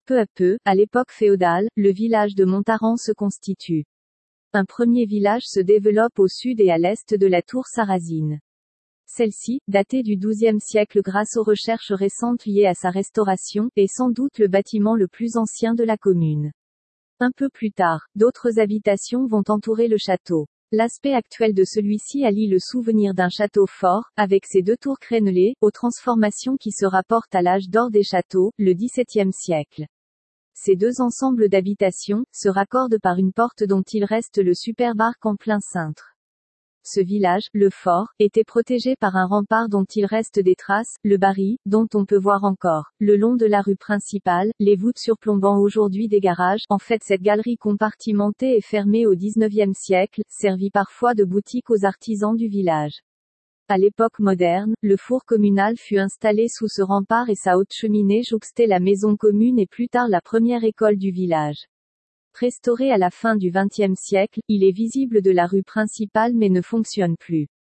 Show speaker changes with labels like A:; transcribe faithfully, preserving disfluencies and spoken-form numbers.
A: Peu à peu, à l'époque féodale, le village de Montaran se constitue. Un premier village se développe au sud et à l'est de la tour sarrasine. Celle-ci, datée du douzième siècle grâce aux recherches récentes liées à sa restauration, est sans doute le bâtiment le plus ancien de la commune. Un peu plus tard, d'autres habitations vont entourer le château. L'aspect actuel de celui-ci allie le souvenir d'un château fort, avec ses deux tours crénelées, aux transformations qui se rapportent à l'âge d'or des châteaux, le dix-septième siècle. Ces deux ensembles d'habitations se raccordent par une porte dont il reste le superbe arc en plein cintre. Ce village, le fort, était protégé par un rempart dont il reste des traces, le Barry, dont on peut voir encore, le long de la rue principale, les voûtes surplombant aujourd'hui des garages. En fait, cette galerie compartimentée est fermée au dix-neuvième siècle, servit parfois de boutique aux artisans du village. À l'époque moderne, le four communal fut installé sous ce rempart et sa haute cheminée jouxtait la maison commune et plus tard la première école du village. Restauré à la fin du vingtième siècle, il est visible de la rue principale mais ne fonctionne plus.